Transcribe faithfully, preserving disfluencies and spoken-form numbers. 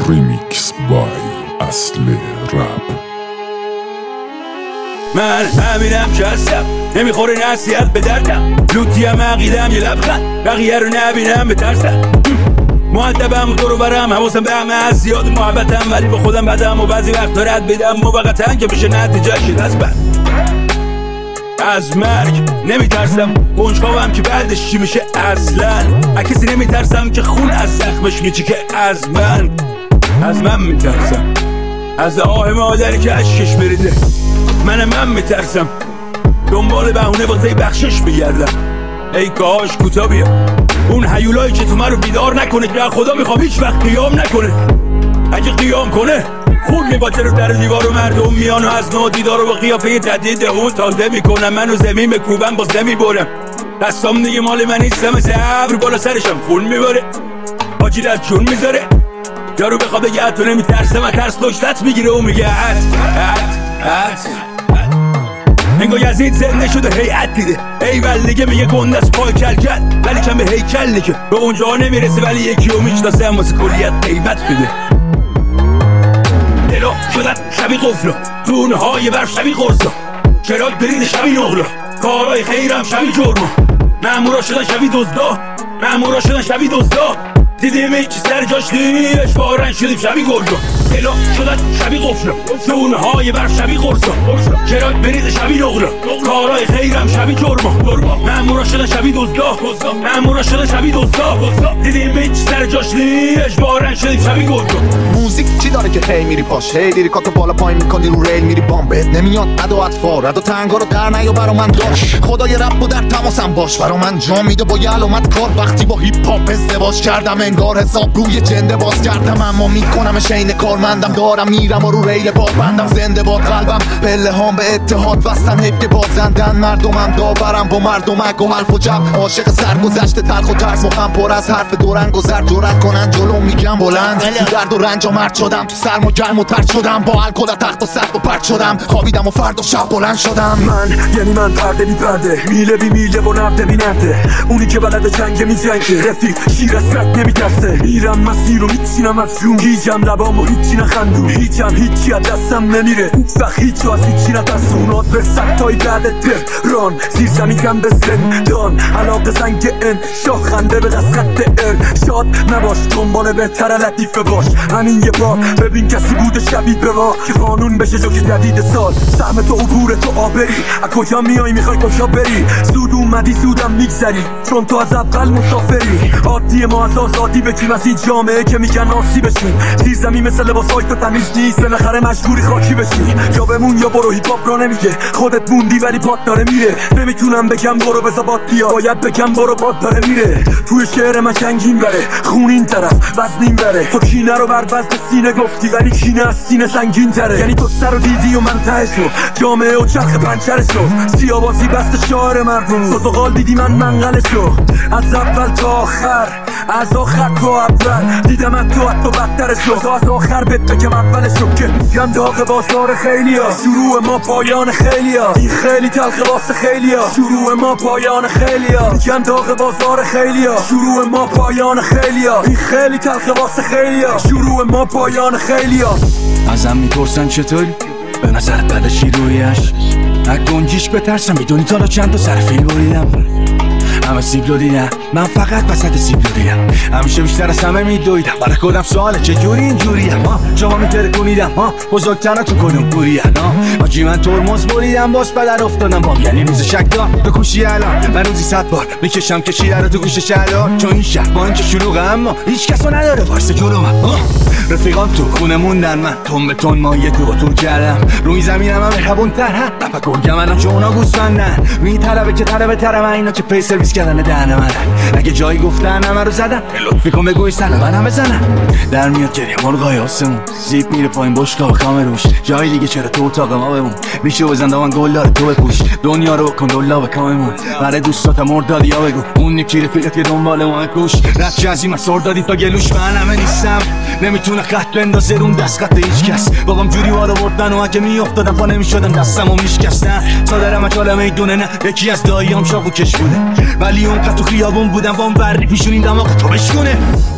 ریمیکس بای اصل رپ. من همینم که هستم، نمیخوره نصیحت به دردم، لوتیم عقیدم یه لبخند، بقیه رو نبینم بترسم. مؤدبم و دورو برم، حواسم به همه هست، زیاد محبتم ولی به خودم بدم و بعضی وقتا رد بدم موقتا که بشه نتیجه شد از بد. از مرگ نمیترسم، کنجکاوم که بعدش چی میشه اصلا. از کسی نمیترسم که خون از زخمش میچی که از من از من میترسم، از آه مادری که اشکش بریده. من من میترسم، دنبال بهونه واسه بخشش بگردم. ای کاش کوتا بیا اون هیولایی که تو من رو بیدار نکنه، که خدا میخوام هیچ وقت قیام نکنه. اگه قیام کنه خون میباچه رو در دیوار و مردم میان و از نو دیدار رو با قیافه تهدید اون تازه میکنم. منو زمین بکوبم باز نمیبرم، دستام دیگه مال من نیستم، مثل ابر بالا سرشم خون میباره، حاجی از جون میذاره. یارو بخواب بگه تو نمیترسم، از ترس دشتت میگیره و میگه ات ات ات انگار یزید زنده شده هیئت دیده. ایول دیگه میگه گنده از پای کل کل، ولی کم به هیکل دیگه به اونجا نمیرسه، ولی یکی رو میشناسه هم واسه کلیت قیمت بده. دلا شدن شبی قفلا، دونه های برف شبی قرصا، چرا برید شبی نغلا، کارهای خیرم شبی جرما، مامورا شدن شبی دزدا، مامورا شدن شبی دزدا. دیدیم ایچی سر جاش دیش بارن شدیم شبی گلگا. دلا شدن شبی قفلا، دونه های برف شبی قرصا، چرا برید شبی نغلا، کارهای خیرم شبی جرما، مامورا شدن شبی دزدا، مامورا شدن شبی دزدا. دیدیم ایچی سر جاش دیش بارن شدیم شبی گلگا. موزیک چی داره که هی میری پاش، هی لیریکاتو بالا پایین میکنی رو ریل میری بام، بهت نمیاد رد و اطفار، رد و تنگا رو در نیا برا من داش. خدای رب و در تماسم باش، برا من جا میده با یه علامت کار. وقتی با هیپ هاپ ازدواج کردم انگار حساب روی جنده باز کردم، اما میکنم شین کارمندم، دارم میرم و رو ریل بار بندم. زنده باد قلبم، پله هام به اتحاد وستن، حیف که بازندن مردمم، داورم با مردمک و حرف و جب. عاشق سرگذشت تلخ و ترس، مخم پر از حرف دورنگ و زر، جرأت کنن جلو میگم بلند. تو درد و رنج و مرد شدم، تو سرم و گرم و ترد شدم، با الکل از تخت و سقف و پرد شدم، خوابیدم و فردا شب بلند شدم. من یعنی من پرده بی پرده، میله بی میله و نرده بی نرده، اونی که بلد جنگ می جنگه، رفیق شیر از سگ نمیترسه. میرم مسیر رو میچینم از جون، هیچم لبام و هیچی نخندون، هیچم هیچی از دستم نمیره، هیچ وقت هیچ از هیچی نترسون. آدر ستای بعد تهران، زیر زمین کم به زندان، علاقه زنگ ان شاه خنده به دست خط ار. شاد نباش دنبال بهتر لطیفه باش، همین یه بار ببین کسی بوده شبیه به ما که قانون بشه جوک جدید سال. سهم تو عبور تو آبری، از کجا میای میخوای کجا بری، سود اومدی سودم میگذری، چون تو از اول مسافری. عادی ما از آزادی بکیم از این جامعه که میگن آسی بشیم، زیر زمین مثل لباسای تو تمیز نیست، بالاخره مجبوری خاکی بشی. یا بمون یا برو، هیپ هاپ را نمیگه خودت موندی ولی پات داره میره. نمیتونم بگم برو بزا باد بیا، باید بگم برو باد داره میره. توی شعر من چنگین بره، خون این طرف وزنین بره. تو کینه رو بر وزن سینه گفتی ولی کینه از سینه سنگین تره. یعنی تو سر رو دیدی و من تهشو، جامعه و چرخ پنچرشو، سیابازی بست شعر مردم، سوزوغال دیدی من منقلشو. از اول تا آخر، از آخر تا اول دیدم از تو حتی بدترشو، تا از آخر بهت بگم اولشو که گم داغ بازار خیلیا. شروع ما پایان خیلیا، این خیلی تلخ واسه خیلیا. شروع ما پایان خیلیا، گم داغ بازار خیلیا. شروع ما پایان خیلیا، این خیلی تلخ واسه خیلیا. شروع ما پایان خیلیا. ازم میپرسن چطوری؟ به نظر بلشی رویش از گنجیش بترسم، میدونی تا را چند تا سر فیل بریدم، همه سیب رو دیدم، من فقط وسط سیب رو دیدم. همیشه بیشتر از همه میدویدم، برای کدم سواله چجوری اینجوریم. ها شما میتره کنیدم، ها بزرگتر تو کدوم بوریم. ها آجی من ترمز بریدم باز بدر افتادم بام، یعنی روز شک دار بکوشی الان. من روزی صد بار میکشم کشیده رو تو گوش شهلا، چون این شهر با اینکه شلوغه اما هیچ کسو نداره وارث جلومم. رفیقام تو خونه موندن، من تون به تون مایه تو تو کردم، روی زمینم هم مهربون تر هم رفت گرگم الان چون اونا گوسفندن. روی طلبه که طلبه ترم، اینا که پی سرویس کردن دهن من. اگه جایی گفتن همه رو زدن، لطفی کن بگوی سلام من هم بزنم. در میاد گریه مرغای آسمون، زیپ میره پایین بشقا و خامه روش. جایی دیگه چرا تو اتاق ما بمون، میشه بزن دامن گلدار تو بپوش. دنیا رو کن دلا به کاممون، برای دوستات مردادی ها بگو اون یکی رفیقت که دنبال ما کوش. رد از این مسار دادی تا گلوش، من همه نیستم نمیتونه خط بندازه رون دست خط هیچ کس. بابام جوری وارو بردن و اگه میافتادم پا نمیشدم دستم و میشکستن. صادرم اکاله میدونه نه یکی از داییام شاقو کش بوده، ولی اون تو خیابون بودم با اون بردی پیشونین دماغ تو بشکونه.